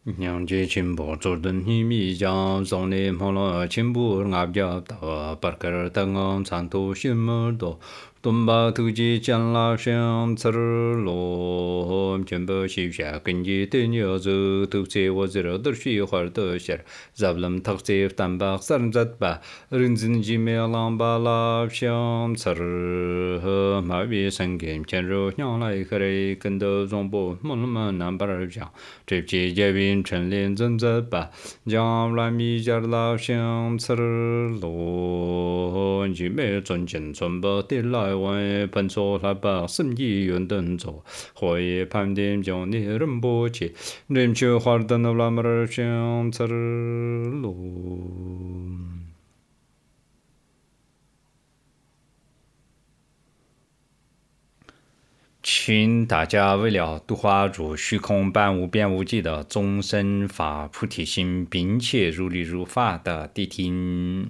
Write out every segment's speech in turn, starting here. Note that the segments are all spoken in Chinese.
娘家亲不做人你米家送的忙了亲不俺家到巴克尔当昂长途新么多。东巴土鸡将拉香吃罗，全部西下跟着对牛走，土鸡我这了都是花都些，咱们特色蛋白三十八，人参鸡面浪巴拉香吃罗，马尾生根前肉香来喝来跟到中部，么那么南巴尔讲，这季节变成连真十八，将来米家拉香吃罗，鸡面纯正纯不的来。外本所拉巴生意远等走，会盘点将你人不起，人去花的那拉马儿相吃路。请大家为了度化如虚空般无边无际的众生发菩提心，并且如理如法的谛听。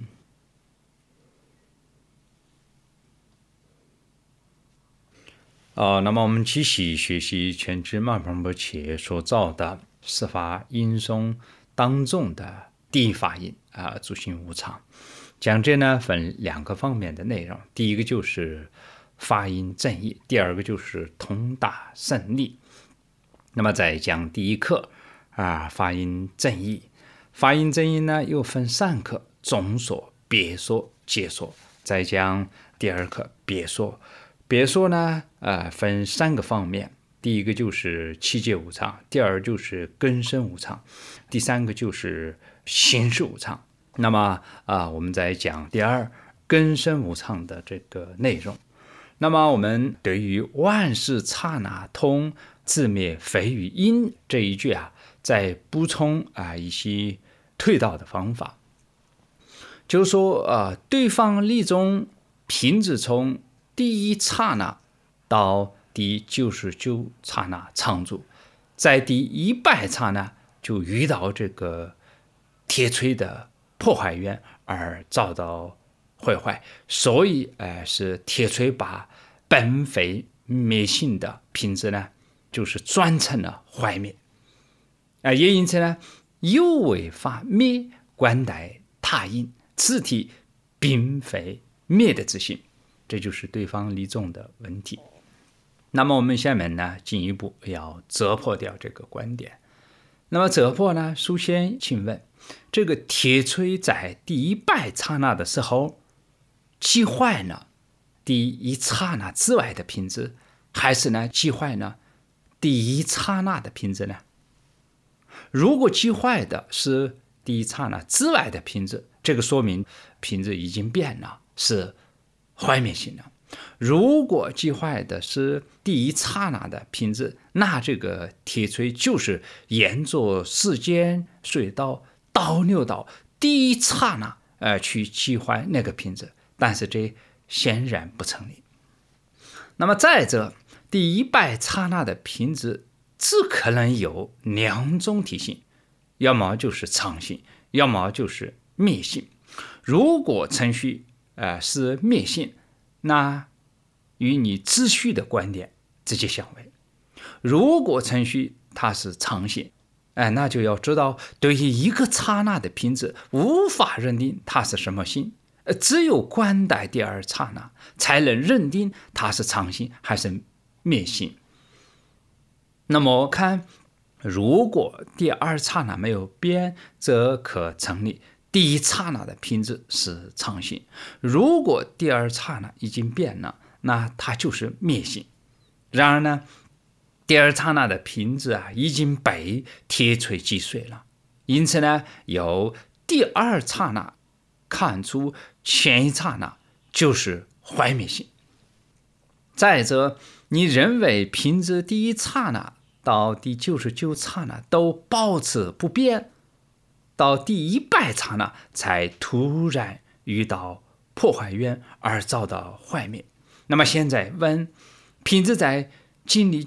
那么我们继续学习全知曼波罗切所造的十法音颂当中的第一法音诸行无常。讲这呢分两个方面的内容，第一个就是法音正义，第二个就是通达胜利。那么在讲第一课法音正义，法音正义呢又分三课：总说、别说、解说。再讲第二课别说。别说呢分三个方面，第一个就是七界无常，第二就是根身无常，第三个就是形式无常。那么我们再讲第二根身无常的这个内容。那么我们对于万事刹那通，自灭非于因这一句再补充一些退道的方法，就是说对方力中品质从第一刹那到第99刹那常住，在第100刹那就遇到这个铁锤的破坏源而遭到毁坏，所以是铁锤把本非灭性的品质呢，就是转成了坏灭。也因此呢，有为法灭，观待他因，此体并非灭的自性。这就是对方力中的问题。那么我们下面呢，进一步要折破掉这个观点。那么折破呢，首先请问，这个铁锤在第100刹那的时候击坏了第一刹那之外的品质，还是呢击坏了第一刹那的品质呢？如果击坏的是第一刹那之外的品质，这个说明品质已经变了，是坏灭性的。如果击坏的是第一刹那的品质，那这个铁锤就是沿着时间隧道倒流到第一刹那去击坏那个品质，但是这显然不成立。那么再者，第100刹那的品质只可能有两种体性，要么就是常性，要么就是灭性。如果程序是灭性，那与你秩序的观点直接相违。如果程序它是常性，那就要知道对于一个刹那的品质无法认定它是什么性，只有观待第二刹那才能认定它是常性还是灭性。那么看，如果第二刹那没有变，则可成立第一刹那的品质是常性。如果第二刹那已经变了，那它就是灭性。然而呢，第二刹那的品质已经被铁锤击碎了，因此呢，由第二刹那看出前一刹那就是坏灭性。再者，你认为品质第一刹那到第99刹那都保持不变，到第100刹那才突然遇到破坏源而遭到坏灭。那么现在问，品质在经历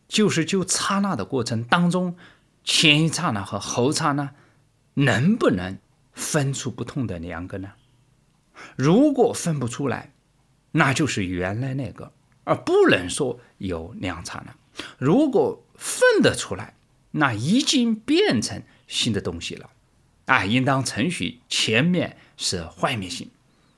99刹那的过程当中，前一刹那和后刹那能不能分出不同的两个呢？如果分不出来，那就是原来那个，而不能说有两刹那。如果分得出来， 那已经变成新的东西了应当程序前面是坏灭性。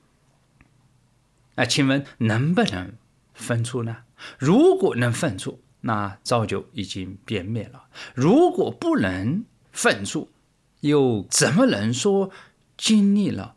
请问能不能分出呢？如果能分出，那早就已经变灭了；如果不能分出，又怎么能说经历了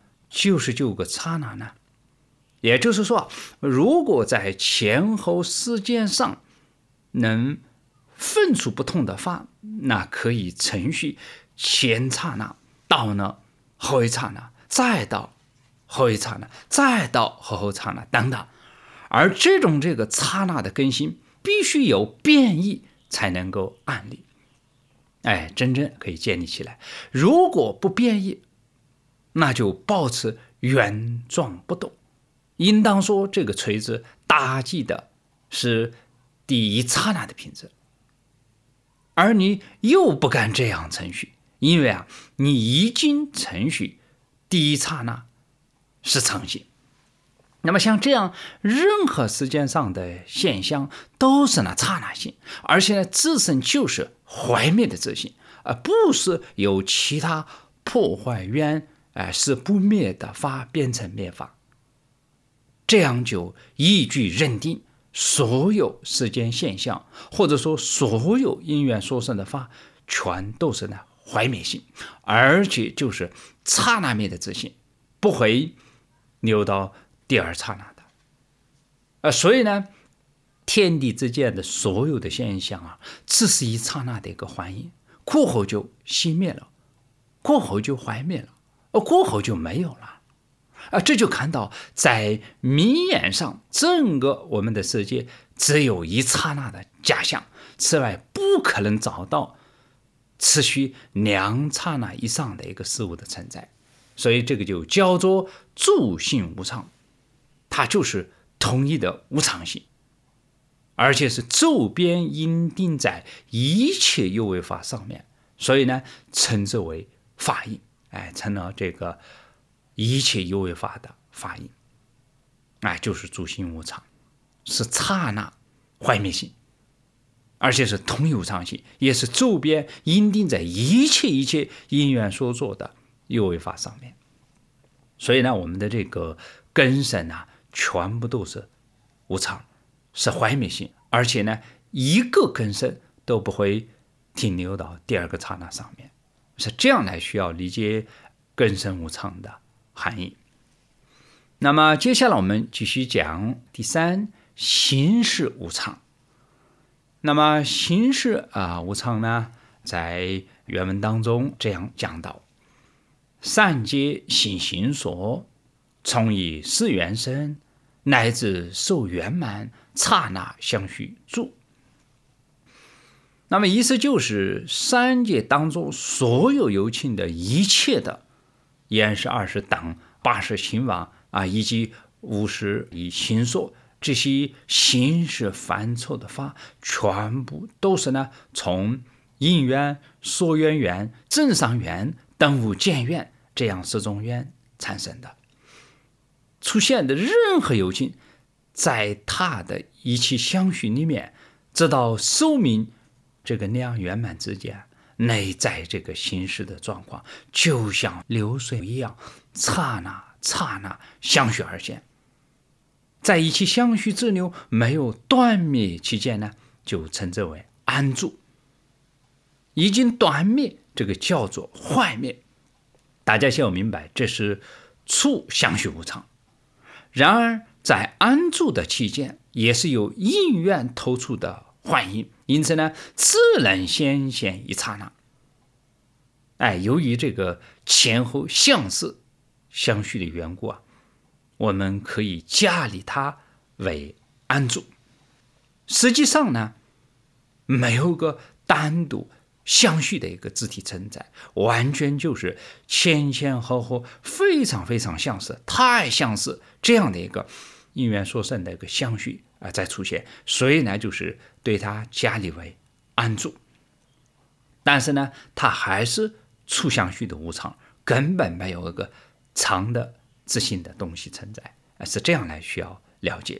99个刹那呢？也就是说，如果在前后时间上能分出不同的法，那可以程序前刹那到了后一刹那，再到后一刹那，再到后刹那等等。而这个刹那的更新必须有变异才能够安立，真正可以建立起来。如果不变异，那就保持原状不动。应当说这个锤子打击的是第一刹那的品质，而你又不敢这样程序，因为你已经程序第一刹那是常性。那么像这样任何时间上的现象都是那刹那性，而且呢自身就是坏灭的自性，而不是由其他破坏源是不灭的法变成灭法。这样就依据认定所有时间现象，或者说所有因缘所生的法全都是坏灭性，而且就是刹那灭的自性，不会留到第二刹那的。所以呢，天地之间的所有的现象只是一刹那的一个幻影，过后就熄灭了，过后就坏灭了，过后就没有了。这就看到在明眼上，整个我们的世界只有一刹那的假象，此外不可能找到持续2刹那以上的一个事物的存在。所以这个就叫做住性无常，它就是统一的无常性，而且是周边因定在一切有为法上面，所以呢称之为法印，成了这个一切有为法的法印，就是住性无常，是刹那坏灭性，而且是统一无常性，也是周边因定在一切因缘所做的有为法上面。所以呢，我们的这个根身全部都是无常，是坏灭性，而且呢一个根身都不会停留到第二个刹那上面，是这样来需要理解根身无常的含义。那么接下来我们继续讲第3，形式无常。那么形式无常呢，在原文当中这样讲到：善皆行形所，从以是缘生，乃至受圆满，刹那相续住。那么意思就是三界当中所有有情的一切的言是20等80行往以及50以行所，这些形式范畴的法全部都是从因缘、所缘缘、正上缘、等无见缘这样4种缘产生的。出现的任何有情，在他的一切相续里面，直到寿命这个量圆满之间，内在这个形式的状况就像流水一样，刹那刹那相续而现。在一起相续之流没有断灭期间呢，就称之为安住。已经断灭，这个叫做坏灭。大家先要明白，这是处相续无常。然而在安住的期间，也是有因缘投出的幻影，因此呢，只能显现一刹那。由于这个前后相似相续的缘故我们可以假立它为安住。实际上呢，没有个单独相续的一个自体存在，完全就是前前后后非常非常相似，太相似这样的一个因缘所生的一个相续在出现，所以呢，就是对它假立为安住。但是呢，它还是处相续的无常，根本没有一个常的自性的东西存在，是这样来需要了解。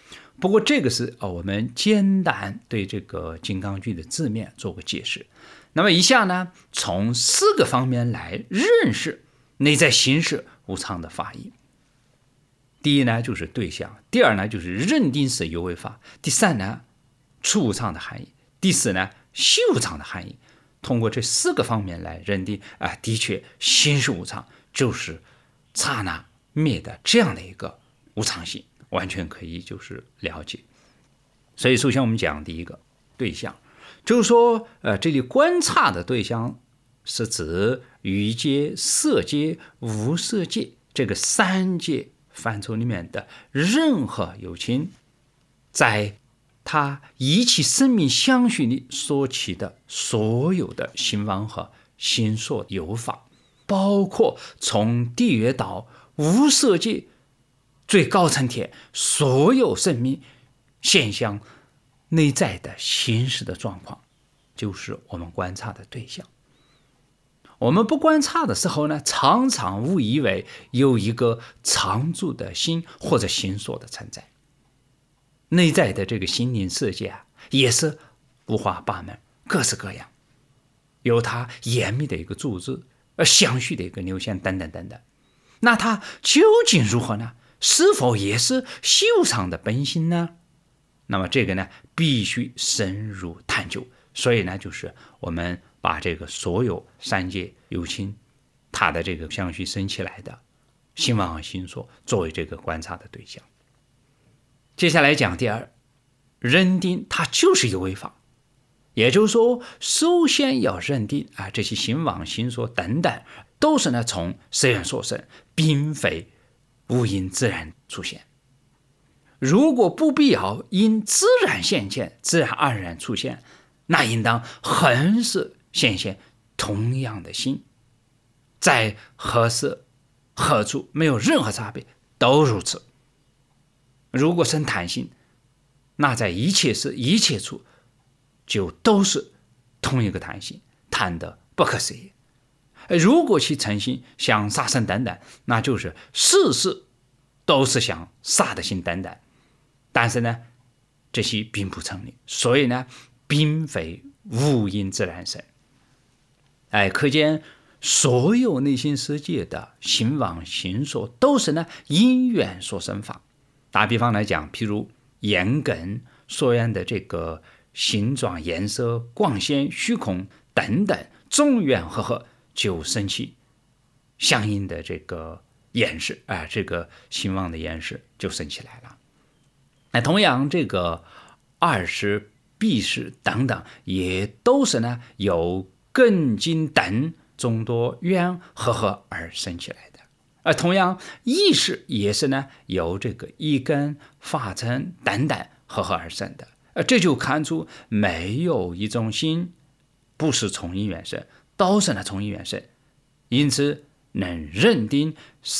不过这个是我们简单对这个金刚句的字面做个解释。那么以下呢，从4个方面来认识内在形式无常的法义。第一呢，就是对象；第二呢，就是认定是有为法；第三呢，处无常的含义；第四呢，系无常的含义。通过这4个方面来认定的确心是无常，就是刹那灭的这样的一个无常性，完全可以就是了解。所以首先我们讲第一个对象，就是说这里观察的对象是指语界、色界、无色界这个3界范畴里面的任何有情，在它一切生命相续里所起的所有的行王和行说有法，包括从地狱到无色界最高层天所有生命现象内在的形式的状况，就是我们观察的对象。我们不观察的时候呢，常常误以为有一个常住的心或者心所的存在。内在的这个心灵世界也是五花八门，各式各样，有它严密的一个组织，相续的一个流线等等等等。那它究竟如何呢？是否也是系无常的本性呢？那么这个呢，必须深入探究。所以呢，就是我们把这个所有3界有情它的这个相续生起来的心王和心所作为这个观察的对象。接下来讲第二，认定它就是有为法。也就是说，首先要认定这些心王心所等等都是呢从实缘所生，并非无因自然出现。如果不必要因自然现前，自然而然出现，那应当恒时显现同样的心，在何时何处没有任何差别，都如此。如果生贪心，那在一切时一切处就都是同一个贪心，贪得不可思议。如果其嗔心想杀生等等，那就是事事都是想杀的心等等。但是呢，这些并不成立，所以呢，并非无因自然生。可见所有内心世界的行王行所都是呢因缘所生法。打比方来讲，譬如眼根所缘的这个形状、颜色、光线、虚空等等众缘和合，就生起相应的这个颜识这个行王的颜识就生起来了。同样这个二识、闭识等等也都是呢由根经等众多缘和合而生起来的。同样意识也是呢由这个一根、法尘等等和合而生的。这就看出没有一种心不是从因缘生，都是呢从因缘生。因此能认定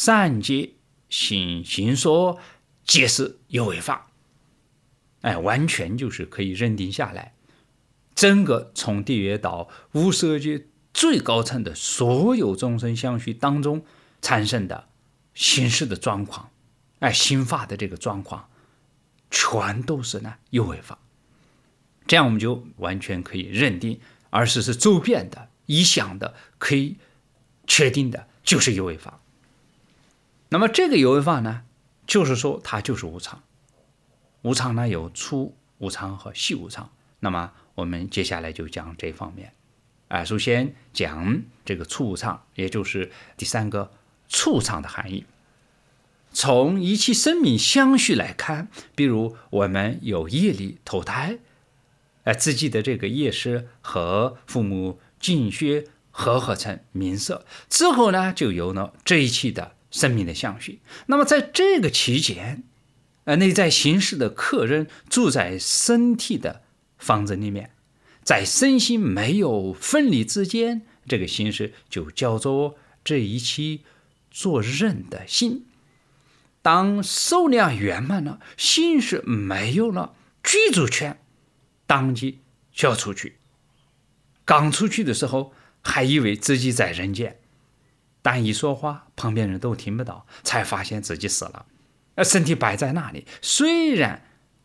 3界行行说皆是有为法。完全就是可以认定下来，整个从地狱到无色界最高层的所有众生相续当中产生的形式的状况，心法的这个状况，全都是呢有为法。这样我们就完全可以认定，而是周遍的、一向的、可以确定的，就是有为法。那么这个有为法呢，就是说它就是无常。无常呢有处无常和系无常，那么我们接下来就讲这方面。首先讲这个处无常，也就是第3个处常的含义。从一切生命相续来看，比如我们有业力投胎，自己的这个业识和父母精血合成名色之后呢，就有了这一期的生命的相续。那么在这个期间，内在形式的客人住在身体的房子里面，在身心没有分离之间，这个形式就叫做这一期做人的心。当寿量圆满了，心是没有了居住权，当即就要出去。刚出去的时候还以为自己在人间，但一说话旁边人都听不到，才发现自己死了。身体摆在那里，虽然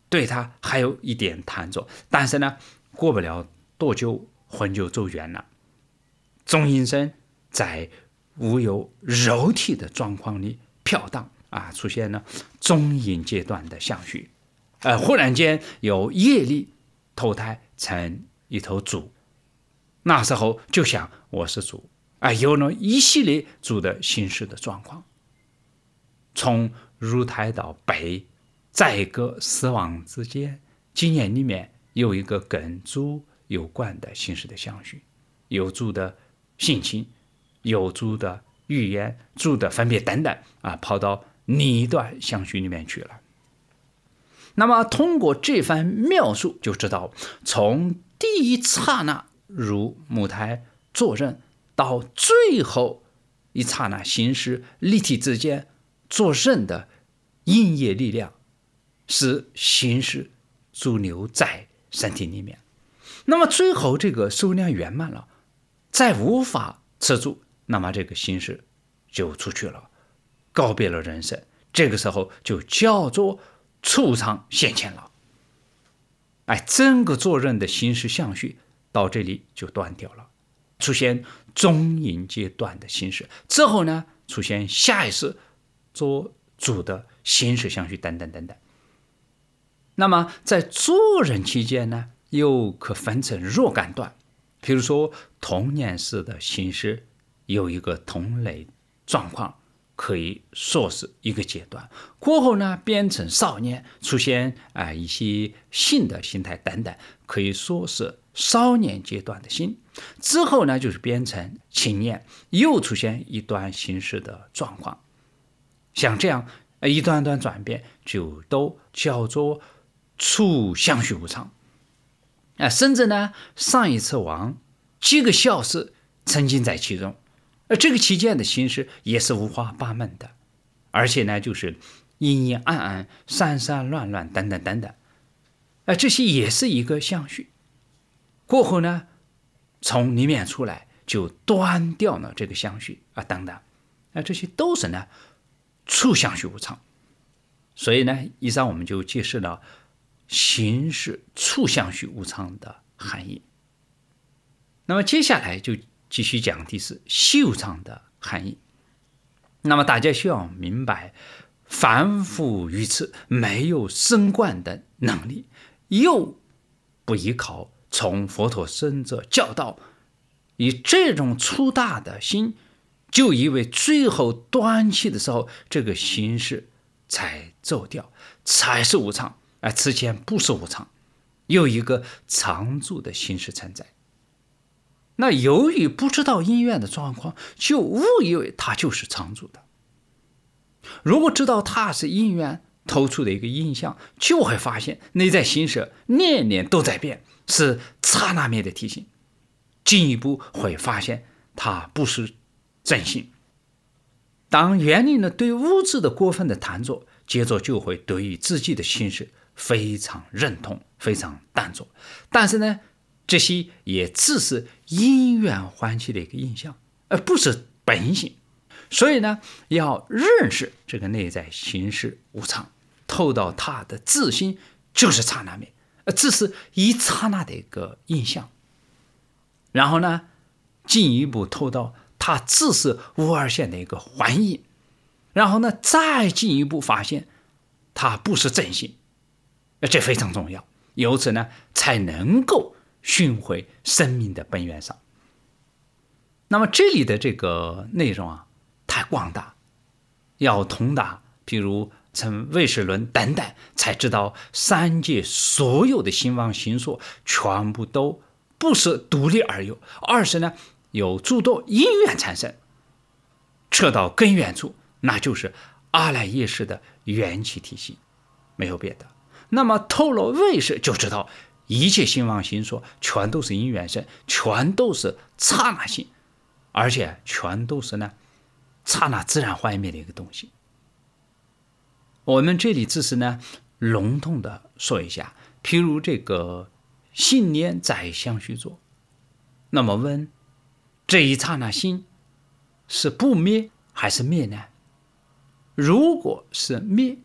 对他还有一点弹着，但是呢，过不了多久魂就走远了。钟阴身在无有肉体的状况里飘荡出现了中阴阶段的相续，忽然间有业力投胎成一头猪，那时候就想我是猪，有了一系列猪的行事的状况，从入胎到被在个死亡之间，经验里面有一个跟猪有关的行事的相续，有猪的性情，有猪的语言，猪的分别等等跑到另一段相续里面去了。那么通过这番描述就知道，从第一刹那入母胎坐任到最后一刹那行事立体之间坐任的阴业力量是行事驻留在身体里面。那么最后这个数量圆满了，再无法持住，那么这个行事就出去了，告别了人生，这个时候就叫做畜场现前了。整个坐任的行事相续到这里就断掉了，出现中阴阶段的行事之后呢，出现下一世做主的行事相续等等等等。那么在坐任期间呢，又可分成若干段，比如说童年时的行事有一个同类状况，可以说是一个阶段，过后呢变成少年，出现一些性的心态等等，可以说是少年阶段的心，之后呢就是变成青年，又出现一段行事的状况。像这样一段段转变，就都叫做处相续无常。甚至呢上一次亡几个小时沉浸在其中，这个期间的形式也是五花八门的，而且呢就是阴阴暗暗、散散乱乱等等等等，这些也是一个相续。过后呢从里面出来就断掉了这个相续等等，这些都是呢处相续无常。所以呢以上我们就解释了行事处相续无常的含义。那么接下来就继续讲的是息无常的含义。那么大家需要明白，凡夫于此没有升观的能力，又不依靠从佛陀圣者教导，以这种粗大的心，就以为最后断气的时候这个形式才走掉，才是无常，此前不是无常，有一个常住的形式存在。那由于不知道因缘的状况，就误以为它就是常住的。如果知道它是因缘投出的一个印象，就会发现内在形式年年都在变，是刹那灭的提醒。进一步会发现它不是真心。当远离了对物质的过分的贪着，接着就会对于自己的形式非常认同，非常淡着。但是呢这些也只是因缘唤起的一个印象，而不是本性。所以呢要认识这个内在形式无常，透到它的自心就是刹那灭，只是一刹那的一个印象。然后呢进一步透到它只是无二现的一个幻影，然后呢再进一步发现它不是真心，这非常重要。由此呢才能够寻回生命的本源上。那么这里的这个内容太广大，要通达譬如成唯识论等等，才知道三界所有的兴亡行所全部都不是独立而有，而是呢有诸多因缘产生，扯到根源处，那就是阿赖耶识的缘起体系，没有别的。那么透了唯识，就知道一切兴亡行所全都是因缘生，全都是刹那性，而且全都是呢刹那自然幻灭的一个东西。我们这里只是呢笼统的说一下，譬如这个信念在相续作，那么问这一刹那心是不灭还是灭呢？如果是灭，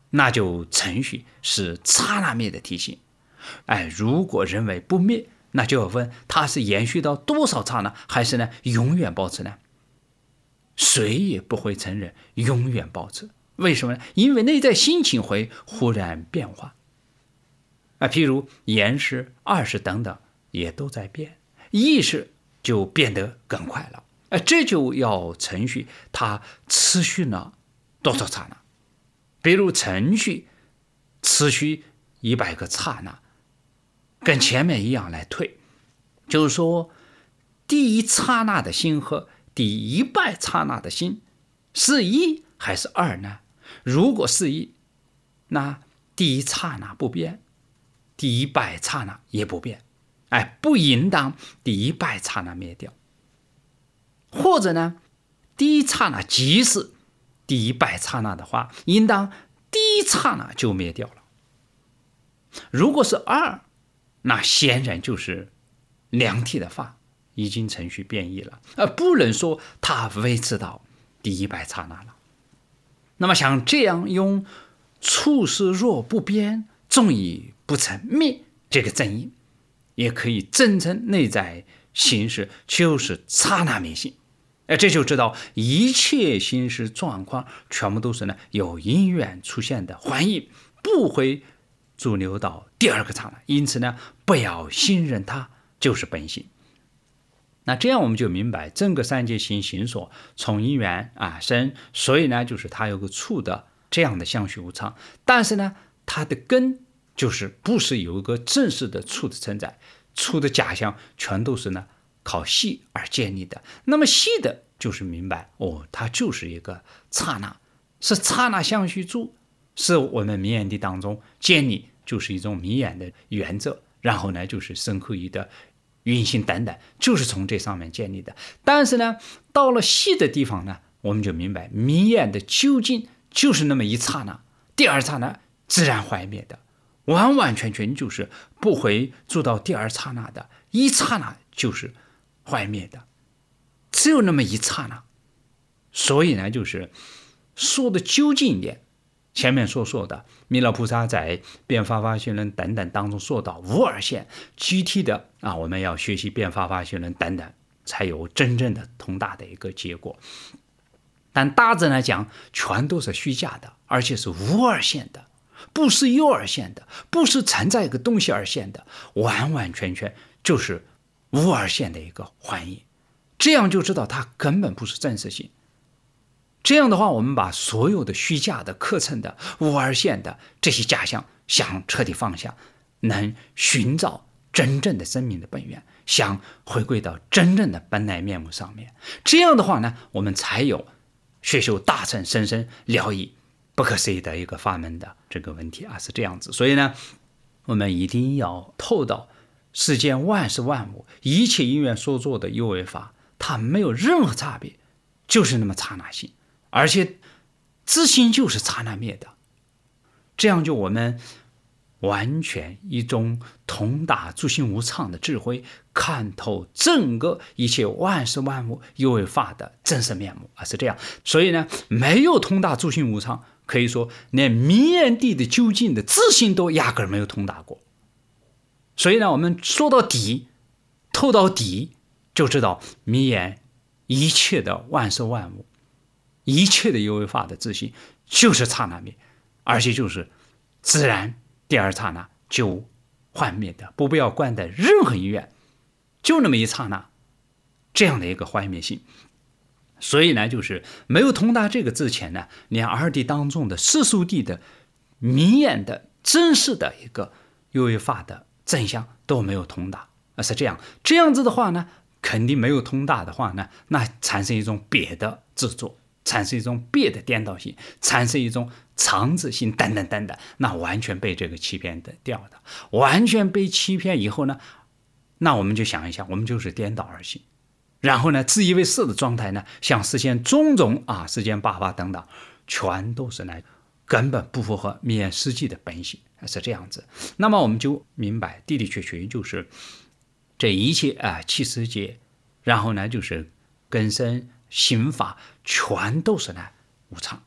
那就程序是刹那灭的体系。如果认为不灭，那就要问它是延续到多少刹那，还是呢永远保持呢？谁也不会承认永远保持。为什么呢？因为内在心情会忽然变化。譬如延时、二时等等也都在变，意识就变得更快了。这就要程序它持续了多少刹那。比如程序持续100个刹那，跟前面一样来推，就是说第一刹那的心和第100刹那的心是1还是2呢？如果是1，那第一刹那不变，第100刹那也不变，不应当第100刹那灭掉。或者呢，第一刹那即是第100刹那的话，应当第一刹那就灭掉了。如果是2，那显然就是两体的法已经程序变异了，不能说它维持到第100刹那了。那么像这样用处事若不变，终以不成灭这个正义，也可以证成内在形式就是刹那灭性。这就知道一切形式状况全部都是呢有因缘出现的幻影，不会驻留到第2个刹那。因此呢，不要信任它就是本性。那这样我们就明白整个三界行行所从因缘生，所以呢就是它有个处的这样的相续无常。但是呢，它的根就是不是有一个正式的处的存在，处的假象全都是呢靠系而建立的。那么系的就是明白它就是一个刹那，是刹那相续住，是我们名言地当中建立，就是一种名言的原则。然后呢就是身口意的运行等等，就是从这上面建立的。但是呢，到了细的地方呢，我们就明白名言的究竟就是那么一刹那，第2刹那自然坏灭的，完完全全就是不会做到第2刹那的，一刹那就是坏灭的，只有那么一刹那。所以呢，就是说的究竟一点，前面所说的弥勒菩萨在变法华行论等等当中说到无二现，具体的我们要学习变法华行论等等，才有真正的通达的一个结果。但大致来讲，全都是虚假的，而且是无二现的，不是有二现的，不是存在一个东西而现的，完完全全就是无二现的一个幻影。这样就知道它根本不是真实性。这样的话，我们把所有的虚假的课程的无二现的这些假象想彻底放下，能寻找真正的生命的本源，想回归到真正的本来面目上面。这样的话呢，我们才有学修大乘深深了义不可思议的一个法门的这个问题是这样子。所以呢，我们一定要透到世间万事万物一切因缘所做的有为法，它没有任何差别，就是那么刹那性，而且自性就是刹那灭的。这样就我们完全一种通达诸行无常的智慧，看透整个一切万事万物有为法的真实面目是这样。所以呢，没有通达诸行无常，可以说连名言地的究竟的自性都压根没有通达过。所以呢，我们说到底，透到底，就知道名言一切的万事万物一切的有为法的自性就是刹那灭，而且就是自然第2刹那就幻灭的，不必要观待任何因缘，就那么一刹那，这样的一个幻灭性。所以呢，就是没有通达这个之前呢，连二谛当中的世俗谛的明眼的真实的一个有为法的真相都没有通达是这样。这样子的话呢，肯定没有通达的话呢，那产生一种别的制作，产生一种别的颠倒性，产生一种常自性等等等等，那完全被这个欺骗的掉的，完全被欺骗以后呢，那我们就想一想，我们就是颠倒而行，然后呢，自以为是的状态呢，想实现种种世间八法等等，全都是呢根本不符合名言实际的本性是这样子。那么我们就明白的的确确就是这一切七世界，然后呢就是根生心法全都是呢无常，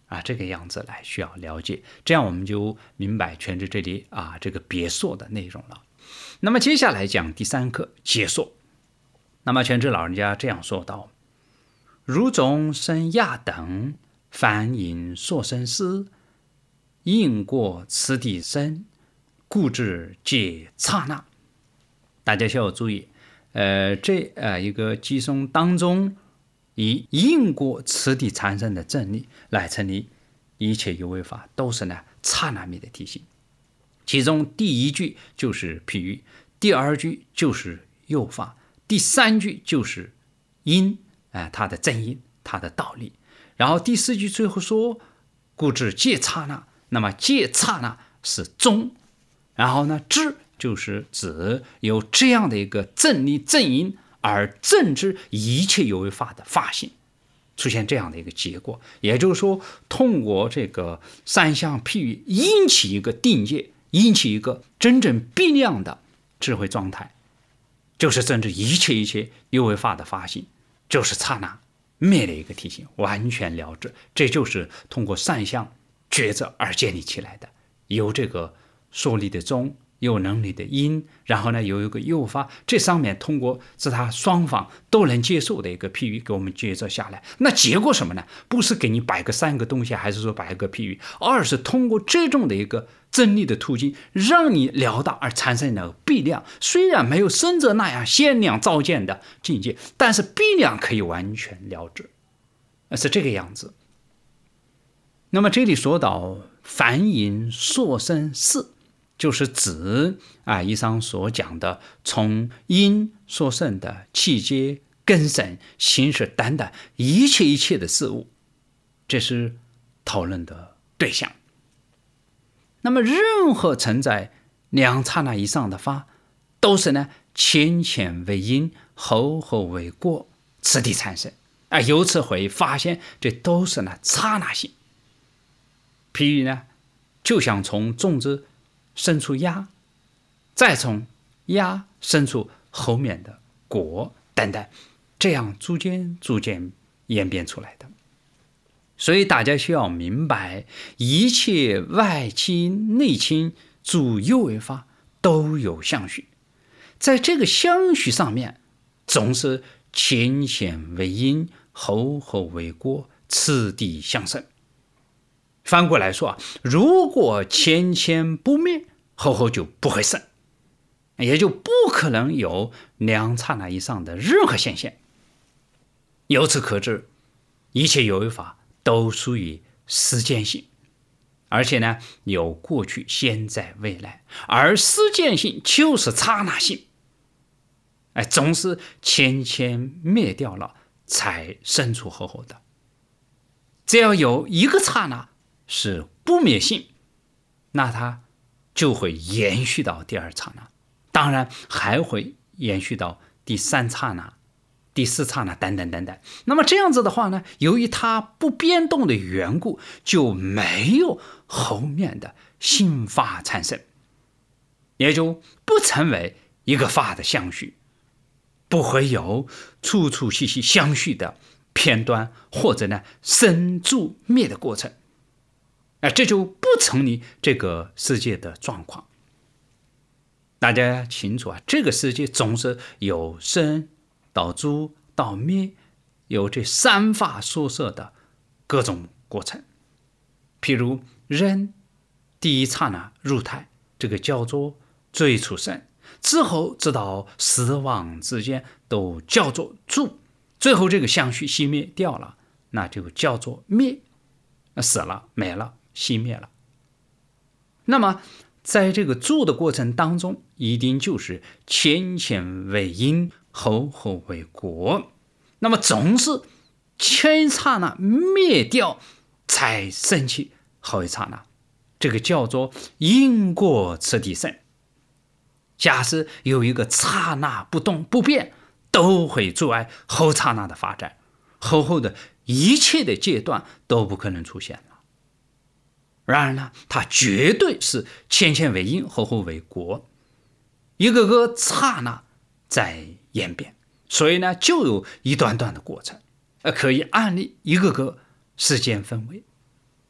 这个样子来需要了解，这样我们就明白全知这里这个别说的内容了。那么接下来讲第3课解说。那么全知老人家这样说道：如种生亚等，凡因所生事，因过此地生，故知皆刹那。大家需要注意，这一个偈颂当中，以因果此地产生的真理来成立一切有为法，都是呢刹那灭的体系。其中第1句就是譬喻，第2句就是诱法，第3句就是因，它的真因，它的道理。然后第4句最后说故知皆刹那，那么皆刹那是中，然后呢知就是指有这样的一个正理正因而正知一切有为法的法性，出现这样的一个结果。也就是说，通过这个3项譬喻引起一个定界，引起一个真正必量的智慧状态，就是正知一切有为法的法性，就是刹那灭的一个体系，完全了知。这就是通过3项抉择而建立起来的，有这个说理的中，有能力的因，然后呢有一个诱发，这上面通过是他双方都能接受的一个譬喻给我们抉择下来。那结果什么呢？不是给你摆个3个东西，还是说摆个譬喻，而是通过这种的一个真理的途径，让你了达而产生了必量。虽然没有生者那样限量照见的境界，但是必量可以完全了知，是这个样子。那么这里说到凡因所生事，就是指以上所讲的从因所生的气节、根生、形式等等一切的事物，这是讨论的对象。那么任何存在2刹那以上的法，都是呢浅浅为因，厚厚为果，此地产生。由此会发现，这都是呢刹那性。譬如呢，就像从种子生出芽，再从芽生出后面的果等等，这样逐渐演变出来的。所以大家需要明白，一切外倾内倾诸有为法都有相续，在这个相续上面，总是浅浅为因，厚厚为果，此地相生。反过来说，如果浅浅不灭，厚厚就不会生，也就不可能有2刹那以上的任何现象。由此可知，一切有为法都属于时间性，而且呢有过去、现在、未来，而时间性就是刹那性，总是浅浅灭掉了才生出厚厚的。只要有一个刹那是不灭性，那它就会延续到第2刹那，当然还会延续到第3刹那、第4刹那等等等等。那么这样子的话呢，由于它不变动的缘故，就没有后面的新法产生，也就不成为一个法的相续，不会有处处细细相续的片段，或者呢生住灭的过程。这就不成立这个世界的状况。大家清楚这个世界总是有生到住到灭，有这3法所设的各种过程。譬如人第1刹那入胎，这个叫做最初生，之后直到死亡之间都叫做住，最后这个相续熄灭掉了，那就叫做灭，死了没了熄灭了。那么在这个住的过程当中，一定就是浅浅为因，厚厚为果，那么总是前刹那灭掉才生起后一刹那，这个叫做因果此地生。假使有一个刹那不动不变，都会阻碍后刹那的发展，后的一切的阶段都不可能出现了。然而呢，它绝对是浅浅为因，厚厚为果，一个个刹那在演变，所以呢就有一段段的过程，可以按例一个个时间分位。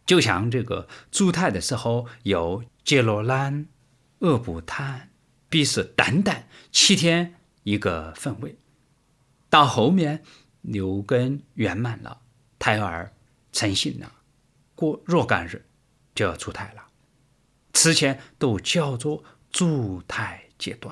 就像这个筑胎的时候有揭罗兰、厄卜炭、比斯等等7天一个分位，到后面6根圆满了，胎儿成型了，过若干日就要出胎了，此前都叫做筑胎阶段。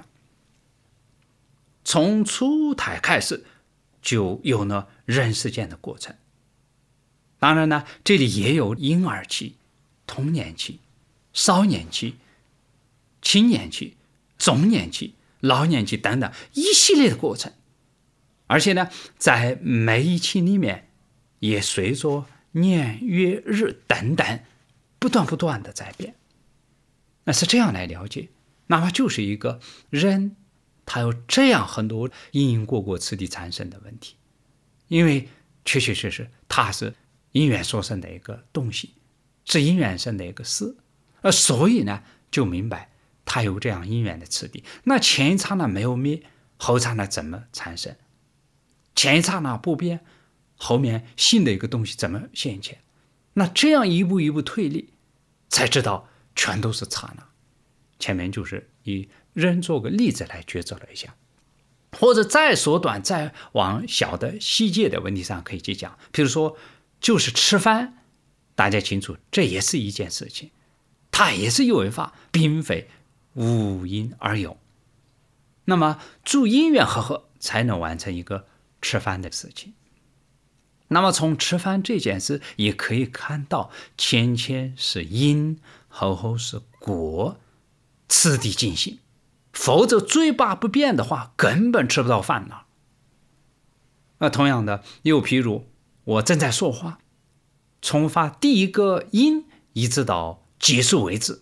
从出胎开始就有了人世间的过程。当然呢，这里也有婴儿期、童年期、少年期、青年期、中年期、老年期等等一系列的过程。而且呢，在每一期里面也随着年月日等等不断的在变。那是这样来了解，哪怕就是一个人他有这样很多因因果果次第产生的问题，因为确实它是因缘所生的一个东西，是因缘生的一个事，所以呢就明白它有这样因缘的次第。那前一刹那没有灭，后刹那怎么产生？前一刹那不变，后面新的一个东西怎么现前？那这样一步一步推理，才知道全都是刹那。前面就是以人做个例子来抉择了一下，或者再缩短，再往小的细节的问题上可以去讲。比如说就是吃饭，大家清楚，这也是一件事情，它也是有为法，并非无因而有。那么助因缘和合才能完成一个吃饭的事情。那么从吃饭这件事也可以看到，前是因，后是果，次第进行，否则嘴巴不变的话，根本吃不到饭了。同样的，又譬如我正在说话，从发第一个音一直到结束为止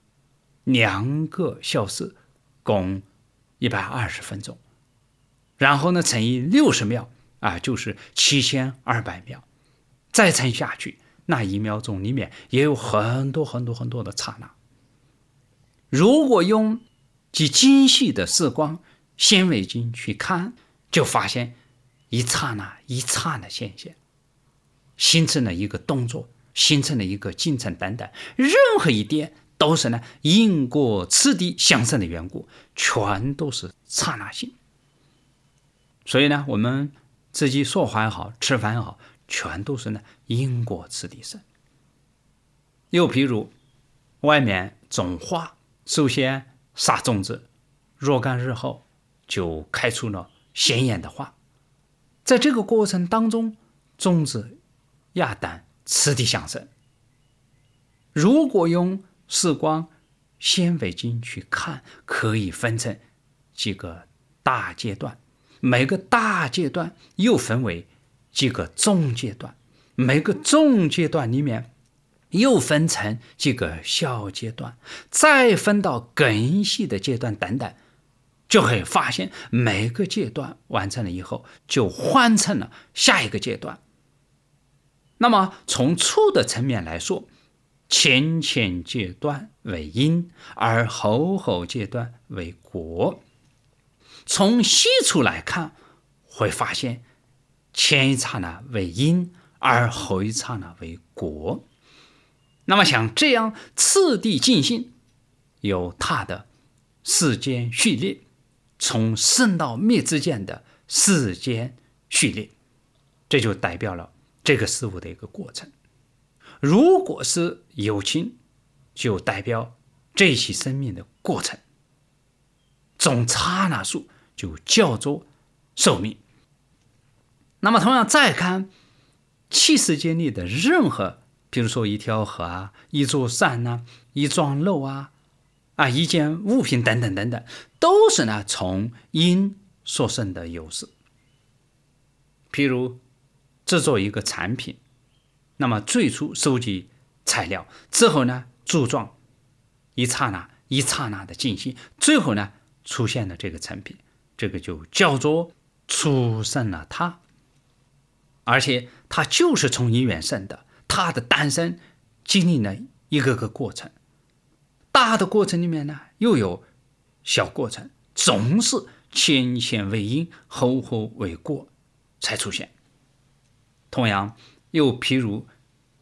，2个小时共120分钟，然后呢乘以60秒就是7200秒，再乘下去，那1秒钟里面也有很多的刹那。如果用极精细的视光显微镜去看，就发现一刹那一刹那现象，形成了一个动作，形成了一个进程等等，任何一点都是呢因果次第相生的缘故，全都是刹那性。所以呢，我们自己说话也好，吃饭也好，全都是呢因果次第生。又譬如外面种花，首先撒种子，若干日后就开出了鲜艳的花。在这个过程当中，种子亚等次第相生。如果用视光显微镜去看，可以分成几个大阶段，每个大阶段又分为几个中阶段，每个中阶段里面又分成几个小阶段，再分到更细的阶段等等，就会发现每个阶段完成了以后，就换成了下一个阶段。那么从处的层面来说，前阶段为因，而后阶段为果。从细处来看，会发现前一刹那为因，而后一刹那为果。那么像这样次第进行，有它的时间序列，从生到灭之间的时间序列，这就代表了这个事物的一个过程。如果是有情，就代表这些生命的过程，总刹那数就叫做寿命。那么同样再看七世间里的任何，比如说一条河一座山一幢楼一件物品等等等等，都是呢从因所生的有事。譬如制作一个产品，那么最初收集材料之后呢，组装一刹那一刹那的进行，最后呢出现了这个成品，这个就叫做出生了它。而且它就是从因缘生的，它的诞生经历了一个个过程，大的过程里面呢又有小过程，总是前为因，后为果才出现。同样又譬如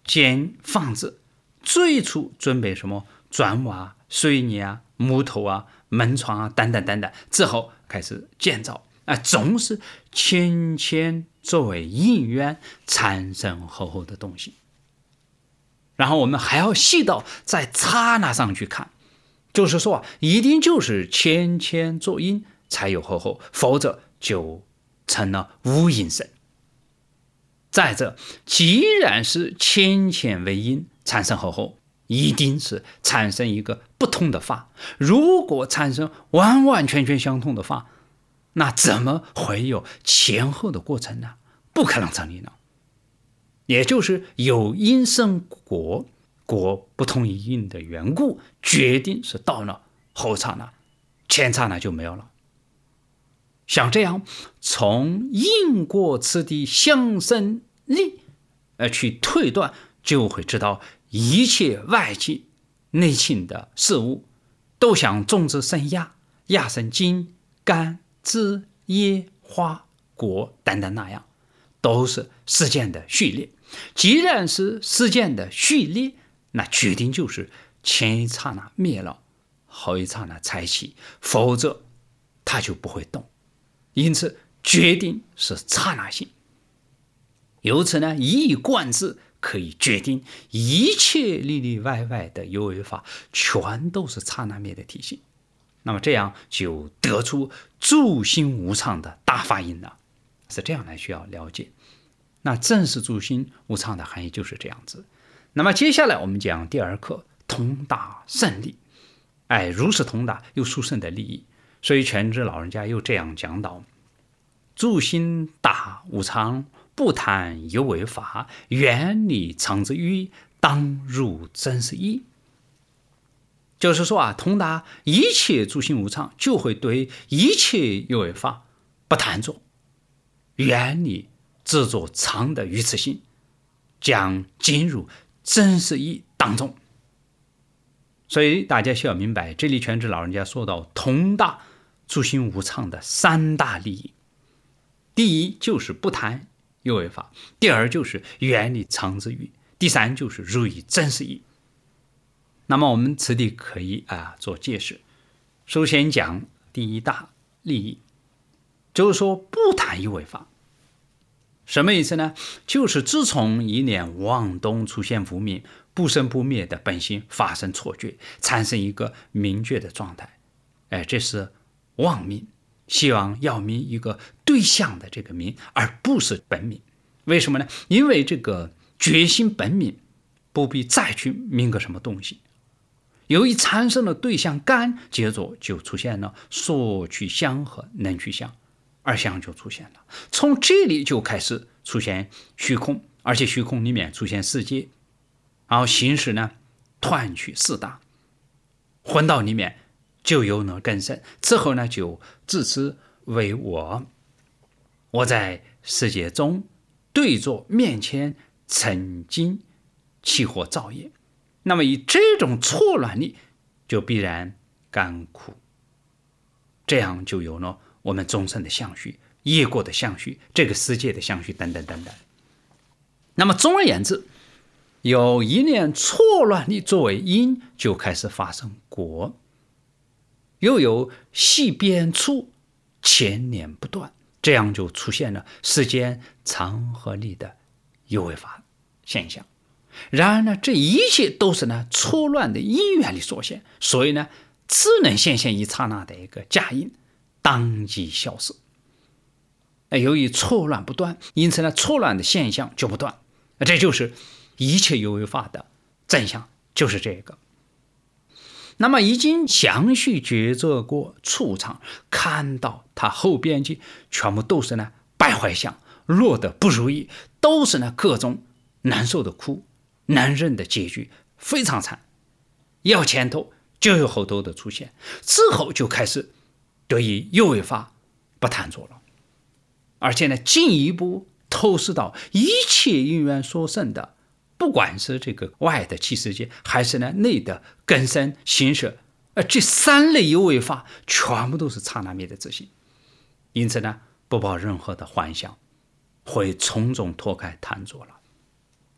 建房子，最初准备什么砖瓦、水泥啊、木头啊、门窗啊等等等等，之后开始建造总是钱作为因缘产生厚厚的东西。然后我们还要细到在刹那上去看，就是说一定就是钱作因才有厚厚，否则就成了无因身。再者，既然是钱为因产生厚厚，一定是产生一个不同的法。如果产生完全相同的法，那怎么会有前后的过程呢？不可能成立呢。也就是有因生果，果不同于因的缘故，决定是到了后刹那，前刹那就没有了。像这样从因果次第相生力去推断，就会知道一切外境内境的事物都像种子生芽，芽生茎、干、枝、叶、花、果等等那样，都是事件的序列。既然是事件的序列，那决定就是前一刹那灭了，后一刹那才起，否则它就不会动。因此决定是刹那性。由此呢，一以贯之，可以决定一切里里外外的有为法全都是刹那灭的体系。那么这样就得出住心无常的大法印了，是这样来需要了解。那正是住心无常的含义就是这样子。那么接下来我们讲第二课，通达胜利。如是通达又殊胜的利益。所以全知老人家又这样讲到：住心大无常，不谈有为法，远离常之欲，当入真实义。就是说通达一切住心无常，就会对一切有为法不谈作，远离执着常的愚痴心，将进入真实义当中。所以大家需要明白，这里全知老人家说到通达住心无常的三大利益。第一就是不谈有为法，第二就是远离常之欲，第三就是入于真实义。那么我们此地可以做解释。首先讲第一大利益，就是说不谈有为法。什么意思呢？就是自从一念妄动出现无明，不生不灭的本性发生错觉，产生一个明觉的状态。这是妄明，希望要明一个对象的这个明，而不是本明。为什么呢？因为这个觉心本明，不必再去明个什么东西。由于产生了对象干，接着就出现了所取相和能取相，二相就出现了。从这里就开始出现虚空，而且虚空里面出现世界，然后形式呢断取四大，混到里面就有了根生，之后呢就自知为我在世界中对着面前曾经起火造业。那么以这种错乱力，就必然干苦，这样就有了我们众生的相续、业果的相续、这个世界的相续等等等等。那么总而言之，有一念错乱力作为因，就开始发生果，又有细边处牵连不断，这样就出现了世间常合力的有为法现象。然而呢，这一切都是错乱的因缘力所现，所以呢，只能显现一刹那的一个假因，当即消失。由于错乱不断，因此呢，错乱的现象就不断。这就是一切有为法的真相，就是这个。那么已经详细抉择过处场，看到它后边去全部都是败坏相，落得不如意，都是各种难受的苦，难忍的结局，非常惨。要前头就有后头的出现，之后就开始对于有为法不谈作了，而且进一步透视到一切因缘所生的，不管是这个外的气世界，还是内的根生形式，这三类有为法全部都是刹那灭的自性。因此不抱任何的幻想，会从中脱开谈作了。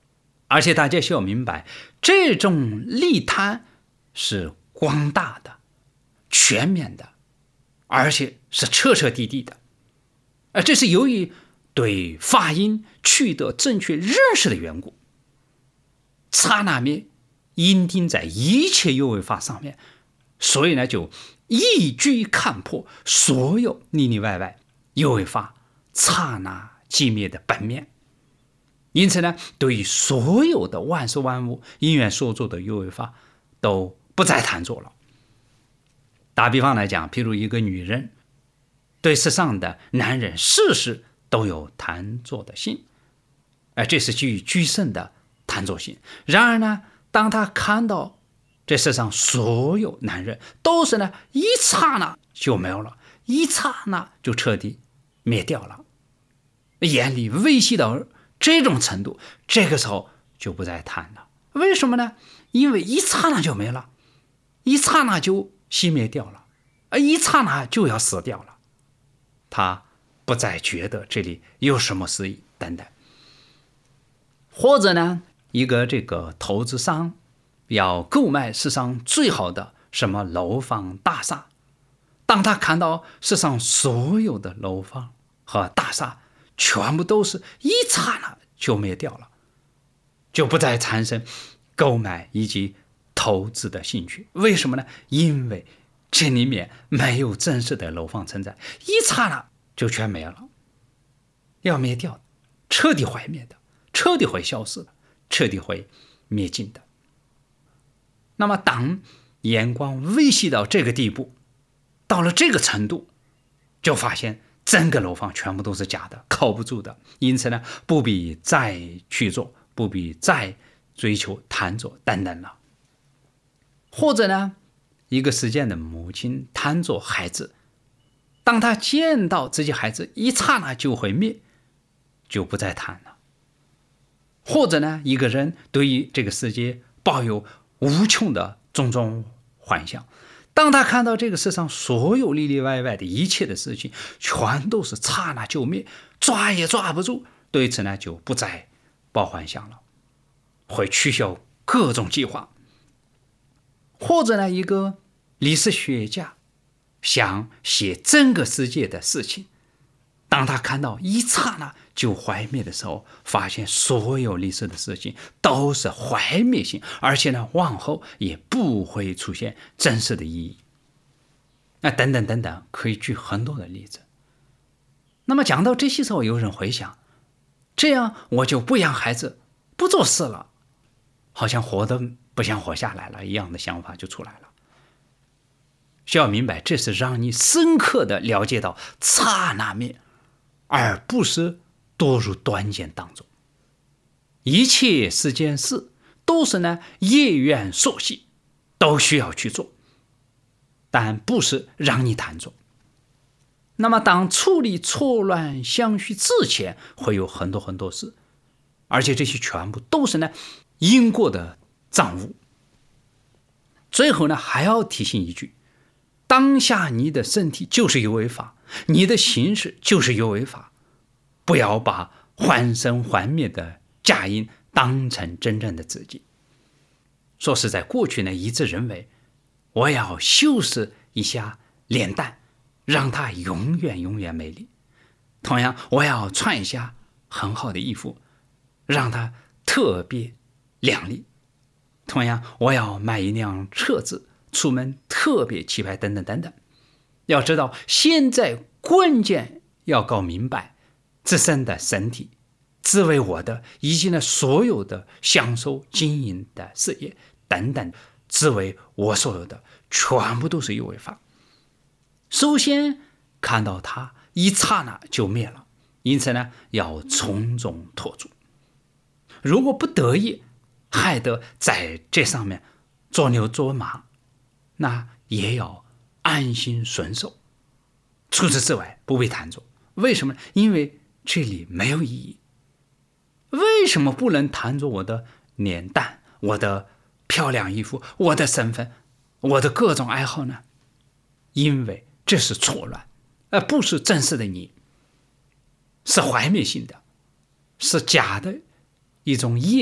而且大家需要明白，这种利贪是广大的、全面的，而且是彻彻底底的。这是由于对法音取得正确认识的缘故。刹那灭因定在一切有为法上面，所以呢，就一举看破所有里里外外有为法刹那即灭的本面。因此呢，对于所有的万事万物因缘所做的有为法都不再贪着了。打比方来讲，譬如一个女人对世上的男人事事都有贪着的心，这是基于居胜的贪着心。然而呢，当他看到这世上所有男人都是呢一刹那就没有了，一刹那就彻底灭掉了，眼里微细到这种程度，这个时候就不再贪了。为什么呢？因为一刹那就没了，一刹那就熄灭掉了，一刹那就要死掉了，他不再觉得这里有什么事意等等。或者呢，一个这个投资商要购买世上最好的什么楼房大厦，当他看到世上所有的楼房和大厦全部都是一刹那就灭掉了，就不再产生购买以及投资的兴趣。为什么呢？因为这里面没有真实的楼房存在，一刹那就全没了，要灭掉的，彻底毁灭的，彻底会消失的，彻底会灭尽的。那么当眼光微细到这个地步，到了这个程度，就发现整个楼房全部都是假的，靠不住的。因此呢，不必再去做，不必再追求贪着等等了。或者呢，一个实践的母亲贪着孩子，当他见到自己孩子一刹那就会灭，就不再贪了。或者呢，一个人对于这个世界抱有无穷的种种幻想，当他看到这个世上所有里里外外的一切的事情全都是刹那就灭，抓也抓不住，对此呢就不再抱幻想了，会取消各种计划。或者呢，一个历史学家想写整个世界的事情，当他看到一刹那就毁灭的时候，发现所有历史的事情都是毁灭性，而且呢，往后也不会出现真实的意义。那等等等等，可以举很多的例子。那么讲到这些时候，有人会想，这样我就不养孩子，不做事了，好像活得不想活下来了一样的想法就出来了。需要明白，这是让你深刻的了解到刹那灭，而不是堕入短见当中。一切世间事都是呢业缘所系，都需要去做，但不是让你贪着。那么当处理错乱相续之前，会有很多很多事，而且这些全部都是呢因果的账务。最后呢，还要提醒一句，当下你的身体就是有为法，你的形式就是有为法，不要把幻生幻灭的假因当成真正的自己。说实在，过去呢一直认为我要修饰一下脸蛋，让它永远永远美丽。同样，我要穿一下很好的衣服，让它特别亮丽。同样，我要买一辆车子，出门特别气派，等等等等。要知道，现在关键要搞明白，自身的身体只为我的，以及呢所有的享受经营的事业等等，只为我所有的，全部都是有为法。首先看到它一刹那就灭了，因此呢要从中脱出。如果不得已害得在这上面做牛做马，那也要安心顺受。除此之外不必贪着。为什么？因为这里没有意义。为什么不能贪着我的脸蛋，我的漂亮衣服，我的身份，我的各种爱好呢？因为这是错乱，而不是真实的你，是坏灭性的，是假的一种业力，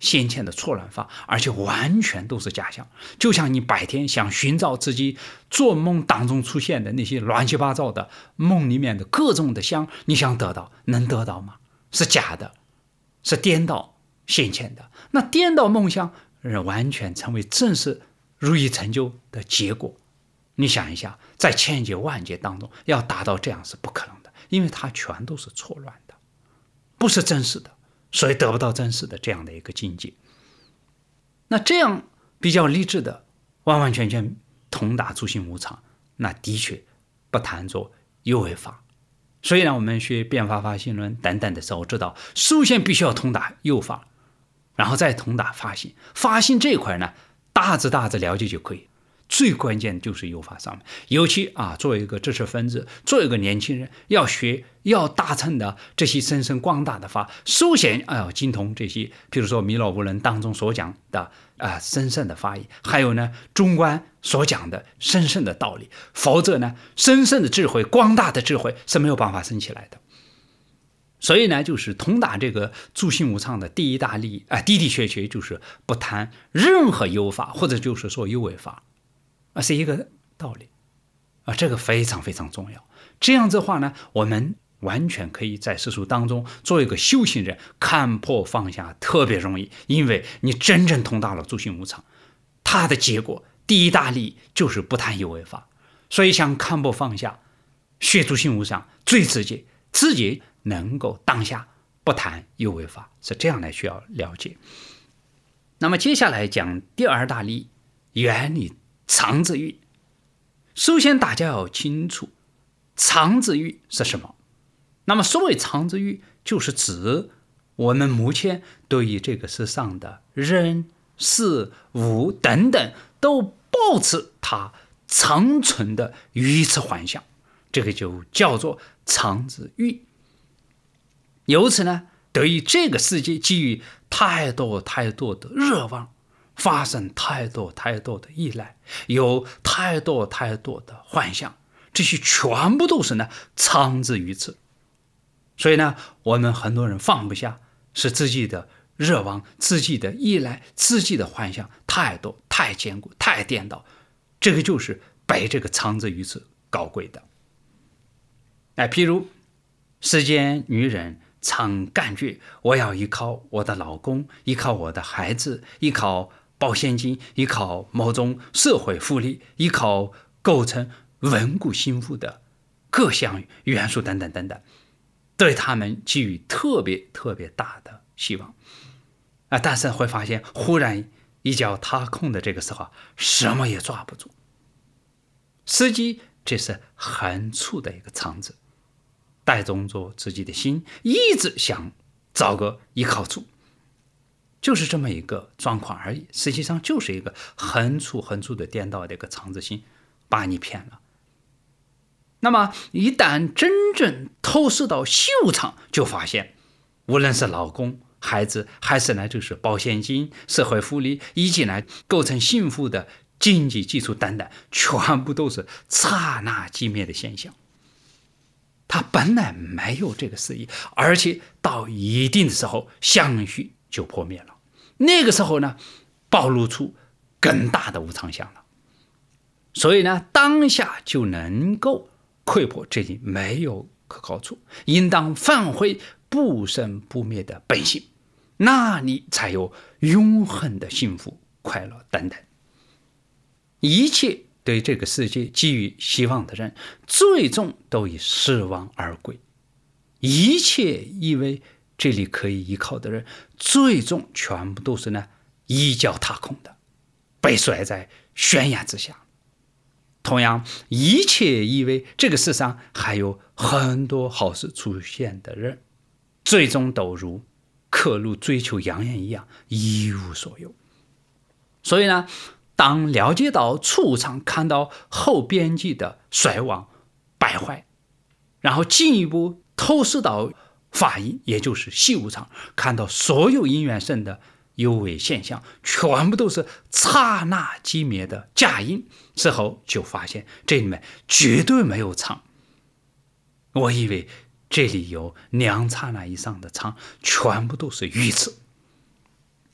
先前的错乱法，而且完全都是假象。就像你白天想寻找自己做梦当中出现的那些乱七八糟的梦里面的各种的相，你想得到，能得到吗？是假的，是颠倒先前的。那颠倒梦想完全成为正式如意成就的结果。你想一下，在千劫万劫当中要达到这样是不可能的，因为它全都是错乱的，不是真实的，所以得不到真实的这样的一个境界。那这样比较励志的，完完全全通达诸行无常，那的确不谈作有为法。所以呢，我们学变法法性论等等的时候，知道首先必须要通达有法，然后再通达法性。法性这一块呢，大致了解就可以。最关键的就是有法上面，尤其作为一个知识分子，作为一个年轻人，要学要达成的这些深深广大的法，首先要精通这些，比如说弥勒无论当中所讲的深深的法义，还有呢中观所讲的深深的道理，否则呢深深的智慧、广大的智慧是没有办法生起来的。所以呢，就是通达这个诸行无常的第一大利益的确就是不谈任何有法，或者就是说有为法。是一个道理这个非常非常重要。这样子的话呢，我们完全可以在世俗当中做一个修行人，看破放下特别容易，因为你真正通达了诸行无常，它的结果第一大利益就是不谈有为法。所以想看破放下，学诸行无常最直接，自己能够当下不谈有为法，是这样来需要了解。那么接下来讲第二大利益，远离常自欲。首先大家要清楚常自欲是什么。那么所谓常自欲，就是指我们目前对于这个世上的人事物等等都抱持它长存的愚痴幻想，这个就叫做常自欲。由此呢，对于这个世界给予太多的热望，发生太多的依赖，有太多的幻想，这些全部都是呢常自愚痴。所以呢，我们很多人放不下，是自己的热望、自己的依赖、自己的幻想太多、太坚固、太颠倒，这个就是被这个常自愚痴搞鬼的。譬如世间女人常感觉我要依靠我的老公，依靠我的孩子，依靠保险金，依靠某种社会福利，依靠构成稳固幸福的各项元素等等等等，对他们给予特别大的希望但是会发现忽然一脚踏空的这个时候，什么也抓不住。实际这是很粗的一个常字，带动着自己的心一直想找个依靠处，就是这么一个状况而已。实际上就是一个很粗的颠倒的一个常自心把你骗了。那么一旦真正透视到修场，就发现无论是老公、孩子，还是呢就是保险金、社会福利，以及呢构成幸福的经济基础等等，全部都是刹那即灭的现象。他本来没有这个事业，而且到一定的时候相续就破灭了，那个时候呢暴露出更大的无常相了。所以呢当下就能够窥破这里没有可靠处，应当放回不生不灭的本性，那你才有永恒的幸福快乐等等。一切对这个世界给予希望的人，最终都以失望而归。一切以为这里可以依靠的人，最终全部都是呢一脚踏空的，被摔在悬崖之下。同样，一切以为这个世上还有很多好事出现的人，最终都如刻入追求扬言一样，一无所有。所以呢，当了解到初场，看到后边际的衰亡败坏，然后进一步透视到法因，也就是细无常，看到所有因缘生的有为现象全部都是刹那即灭的假因之后，就发现这里面绝对没有常。我以为这里有2刹那以上的常，全部都是愚痴。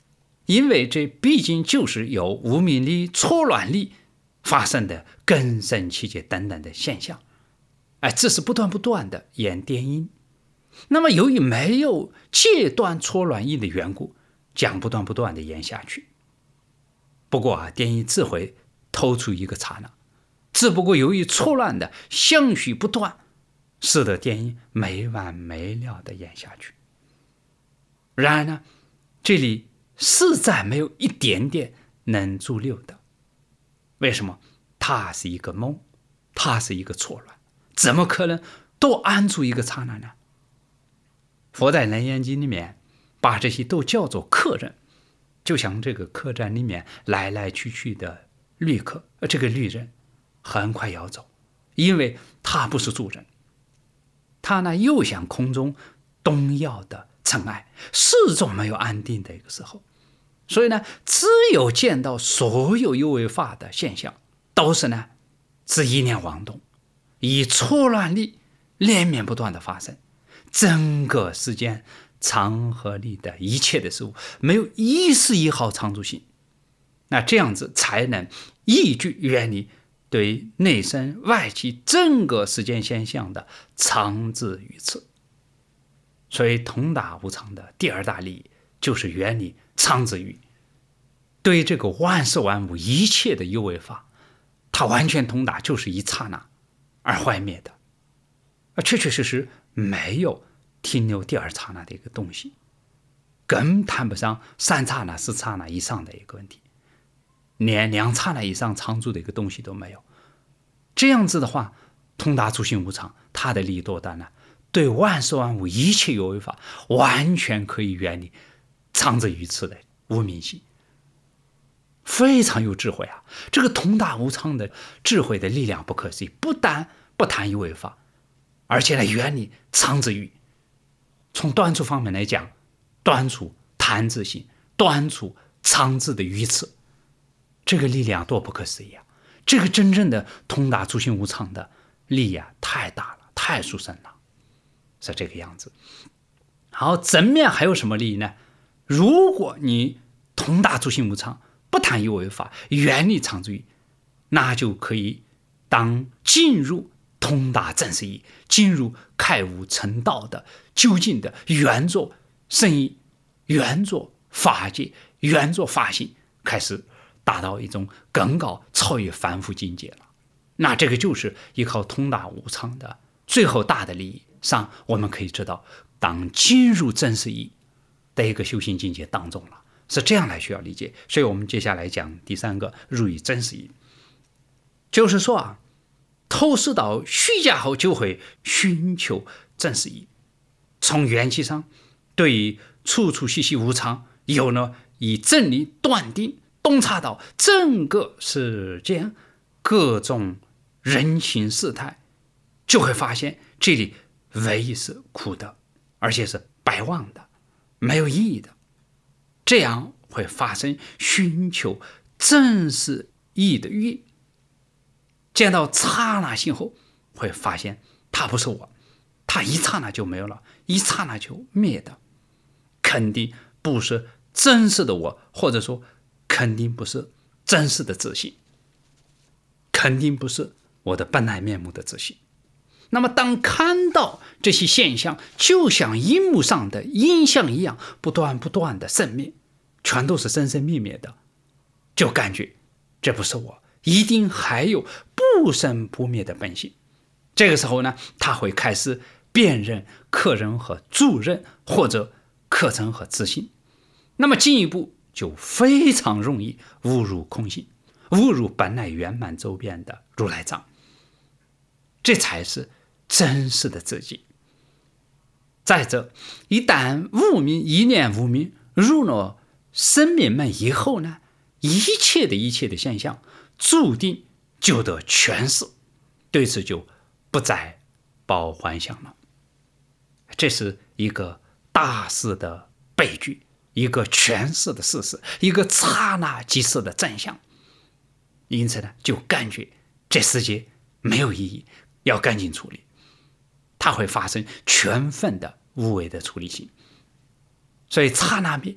因为这毕竟就是由无名力、错乱力发生的根生气结等等的现象，这是不断的演电音。那么由于没有戒断错乱意的缘故，将不断的演下去。不过电音自会透出一个刹那，只不过由于错乱的相续不断，使得电音没完没了的演下去。然而呢，这里实在没有一点点能驻留的。为什么？它是一个梦，它是一个错乱，怎么可能多安住一个刹那呢？佛在《楞严经》里面把这些都叫做客人，就像这个客栈里面来来去去的旅客，这个旅人很快要走，因为他不是主人，他呢又像空中东耀的尘埃，始终没有安定的一个时候。所以呢，只有见到所有有为法的现象都是意念妄动，以错乱力连绵不断的发生，整个世间长河里的一切的事物没有一丝一毫常住性，那这样子才能依据原理对内身外气整个世间现象的常自于此。所以通达无常的第二大利益就是原理常自于，对这个万事万物一切的有为法，它完全通达，就是一刹那而坏灭的，确实没有停留第二刹那的一个东西，更谈不上三刹那四刹那以上的一个问题，连两刹那以上常住的一个东西都没有。这样子的话，通达诸行无常，它的利益多大呢？对万事万物一切有为法完全可以远离常自于此的无明性，非常有智慧啊！这个通达无常的智慧的力量不可思议，不但不谈有为法，而且呢远离常自于。从端处方面来讲，端处谈自性，端处常自的于此，这个力量多不可思议啊！这个真正的通达诸行无常的力啊，太大了，太殊胜了，是这个样子。好，正面还有什么利益呢？如果你通达诸行无常，不谈有为法，远离常自于，那就可以当进入通达正实义，进入开悟成道的究竟的原作圣义，原作法界，原作法性，开始达到一种更高超越凡夫境界了。那这个就是依靠通达无常的最后大的利益上，我们可以知道当进入正实义的一个修行境界当中了，是这样来需要理解。所以我们接下来讲第三个，入于真实义，就是说透视到虚假后就会寻求真实义，从缘起上对于处处息息无常有了以正理断定，洞察到整个世间各种人情世态，就会发现这里唯一是苦的，而且是白妄的，没有意义的。这样会发生寻求正实义的欲，见到刹那性后会发现它不是我，它一刹那就没有了，一刹那就灭的，肯定不是真实的我，或者说肯定不是真实的自信，肯定不是我的本来面目的自信。那么当看到这些现象就像荧幕上的影像一样不断的生灭，全都是生生灭灭的，就感觉这不是我，一定还有不生不灭的本性。这个时候呢，他会开始辨认客人和主人，或者客人和自性，那么进一步就非常容易误入空性，误入本来圆满周边的如来藏，这才是真实的自己。再者，一旦无明一念无明入了生命门以后呢，一切的现象注定就得诠释，对此就不再抱幻想了。这是一个大事的悲剧，一个诠释的事实，一个刹那即逝的真相。因此呢，就感觉这世界没有意义，要赶紧处理，它会发生全分的无为的处理性。所以刹那灭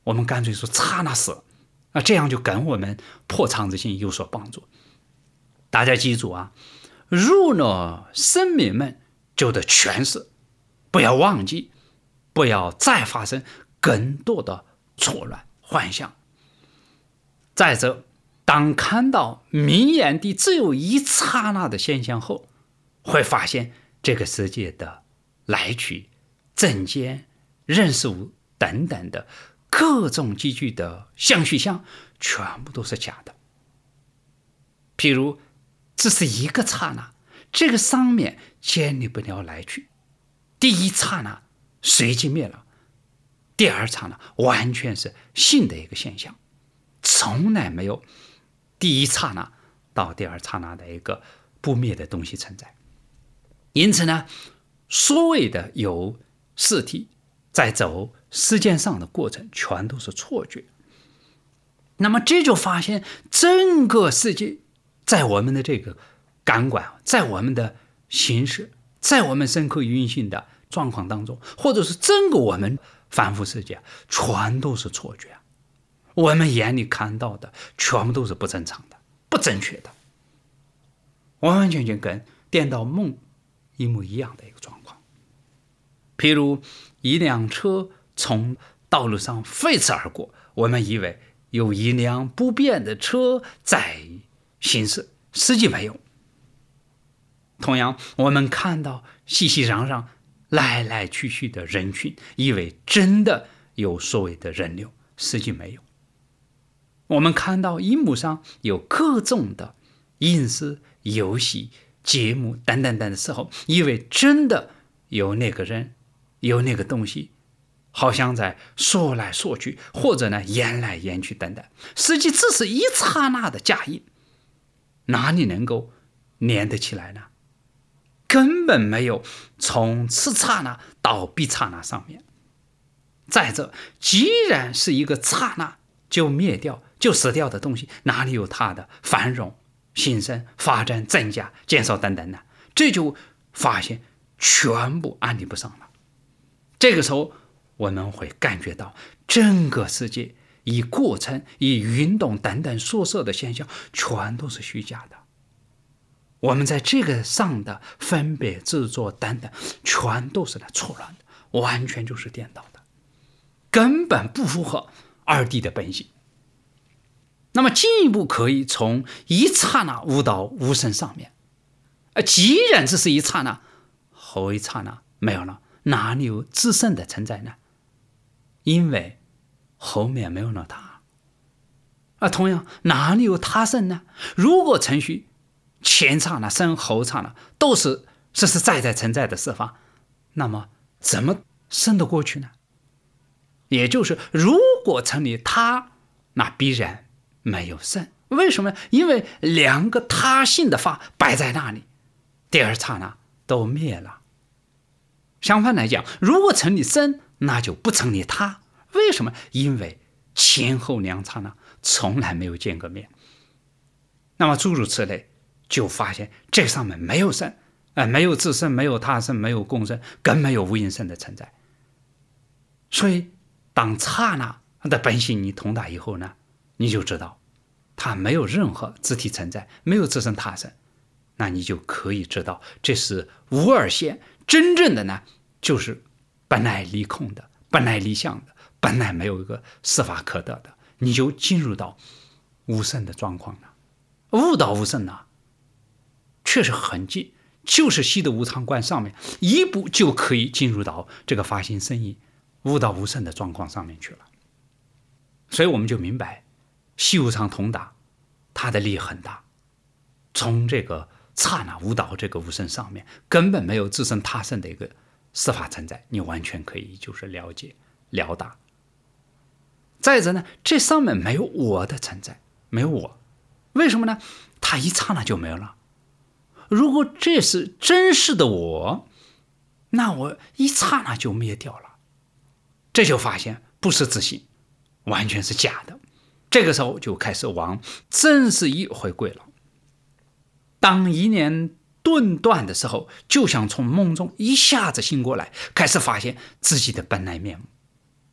我们干脆说刹那死，这样就跟我们破常自性有所帮助。大家记住啊，入了生命门就得全是，不要忘记，不要再发生更多的错乱幻象。再者，当看到明眼的只有一刹那的现象后，会发现这个世界的来去、正见、认识物等等的各种积聚的相续相全部都是假的。譬如只是一个刹那，这个上面建立不了来去，第一刹那随即灭了，第二刹那完全是新的一个现象，从来没有第一刹那到第二刹那的一个不灭的东西存在。因此呢，所谓的有实体在走时间上的过程全都是错觉。那么这就发现整个世界在我们的这个感官，在我们的形式，在我们深刻运行的状况当中，或者是整个我们凡夫世界全都是错觉，我们眼里看到的全部都是不正常的、不正确的，完完全全跟颠倒梦一模一样的一个状况。譬如一辆车从道路上飞驰而过，我们以为有一辆不变的车在行驶，实际没有。同样，我们看到熙熙攘攘来来去去的人群，以为真的有所谓的人流，实际没有。我们看到荧幕上有各种的影视、游戏、节目等等等的时候，以为真的有那个人，有那个东西，好像在说来说去，或者呢演来演去等等，实际只是一刹那的假意，哪里能够连得起来呢？根本没有从此刹那到彼刹那上面。再者，既然是一个刹那就灭掉、就死掉的东西，哪里有它的繁荣、兴盛、发展、增加、减少等等呢？这就发现全部安理不上了。这个时候，我们会感觉到整个世界以过程、以运动等等所涉的现象，全都是虚假的。我们在这个上的分别、制作等等，全都是错乱的，完全就是颠倒的，根本不符合二谛的本性。那么进一步可以从一刹那悟到无生上面，既然这是一刹那，后一刹那没有了，哪里有自身的存在呢？因为后面没有了他。同样，哪里有他生呢？如果程序前刹那生后刹那都是实实在在存在的事法，那么怎么生得过去呢？也就是如果成立他，那必然没有生。为什么？因为两个他性的法摆在那里，第二刹那都灭了。相反来讲，如果成立生，那就不成立他。为什么？因为前后两刹那从来没有见过面。那么诸如此类，就发现这上面没有生，没有自生，没有他生，没有共生，更没有无因生的存在。所以当刹那的本性你通达以后呢，你就知道它没有任何自体存在，没有自生他生，那你就可以知道这是无二现，真正的呢就是本来离空的，本来离相的，本来没有一个司法可得的，你就进入到无生的状况了。悟到无生呢，确实很近，就是习得无常观上面一步就可以进入到这个发心生意悟到无生的状况上面去了。所以我们就明白习无常通达它的力很大，从这个刹那悟到这个无生上面根本没有自生他生的一个司法存在，你完全可以就是了解了达。再者呢，这上面没有我的存在，没有我，为什么呢？它一刹那就没有了。如果这是真实的我，那我一刹那就灭掉了，这就发现不是自性，完全是假的。这个时候就开始往真实意回归了。当一念顿断的时候，就像从梦中一下子醒过来，开始发现自己的本来面目。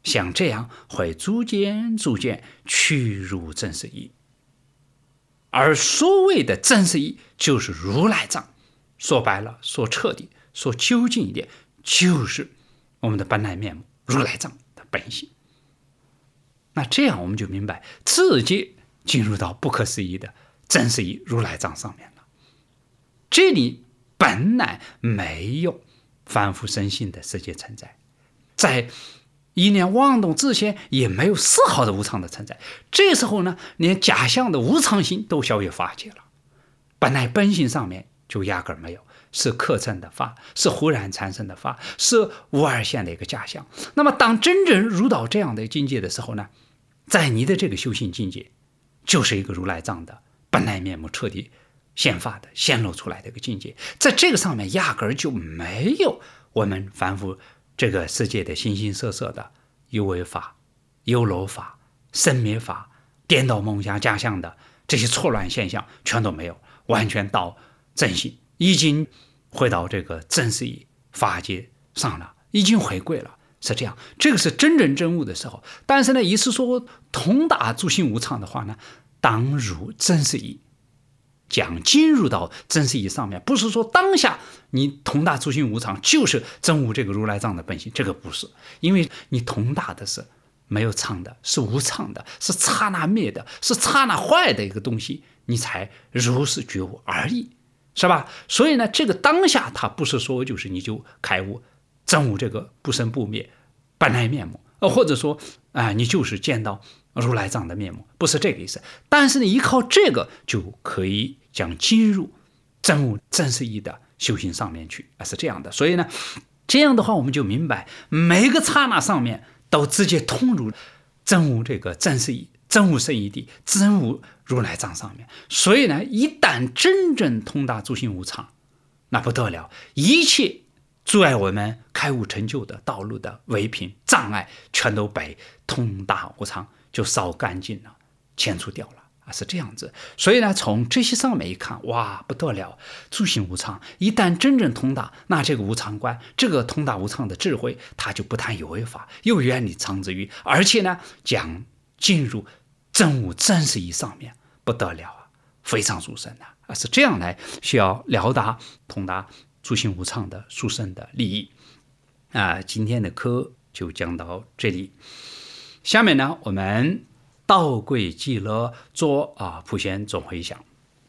像这样会逐渐趋入真实义。而所谓的真实义就是如来藏，说白了，说彻底，说究竟一点，就是我们的本来面目，如来藏的本性。那这样我们就明白，直接进入到不可思议的真实义如来藏上面了。这里本来没有凡夫身心的世界存在，在一念妄动之前也没有丝毫的无常的存在。这时候呢，连假象的无常心都消灭化解了，本来本性上面就压根儿没有，是客称的法，是忽然产生的法，是无二现的一个假象。那么当真正入到这样的境界的时候呢，在你的这个修行境界就是一个如来藏的本来面目彻底显发的显露出来的一个境界。在这个上面压根儿就没有我们凡夫这个世界的形形色色的有为法、有漏法、生灭法、颠倒梦想假象的这些错乱现象全都没有，完全到真心，已经回到这个真实义法界上了，已经回归了，是这样。这个是真正真悟的时候。但是呢，意思说通达诸行无常的话呢，当入真实义，讲进入到真实义上面，不是说当下你通达诸行无常就是真悟这个如来藏的本性，这个不是，因为你通达的是没有常的，是无常的，是刹那灭的，是刹那坏的一个东西，你才如是觉悟而已，是吧？所以呢，这个当下它不是说就是你就开悟真悟这个不生不灭本来面目，或者说你就是见到如来藏的面目，不是这个意思。但是呢，依靠这个就可以将进入真悟真实义的修行上面去，是这样的。所以呢，这样的话我们就明白，每个刹那上面都直接通入真悟这个真实义、真悟圣义地、真悟如来藏上面。所以呢，一旦真正通达诸行无常，那不得了，一切阻碍我们开悟成就的道路的违品障碍，全都被通达无常就扫干净了，清除掉了，是这样子。所以呢，从这些上面一看，哇，不得了，诸行无常一旦真正通达，那这个无常观，这个通达无常的智慧，它就不但有为法，又远离常之欲，而且呢，将进入真悟真实义上面，不得了啊，非常殊胜啊，是这样来需要了达通达诸行无常的殊胜的利益今天的课就讲到这里。下面呢，我们道贵寂乐做普贤总回向。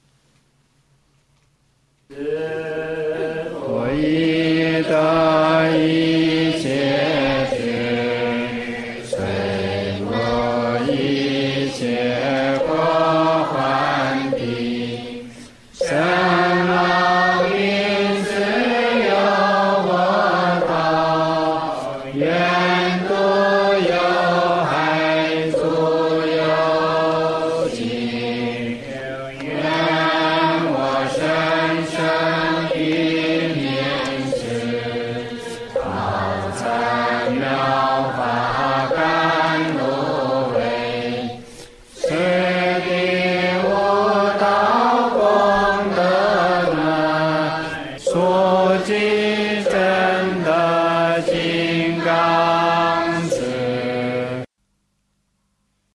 我已得一切觉，随我一切过患病，生老病死有我道，愿度有害足有尽，愿我生生一念时，好参妙法甘露味，此地无道功德难，所尽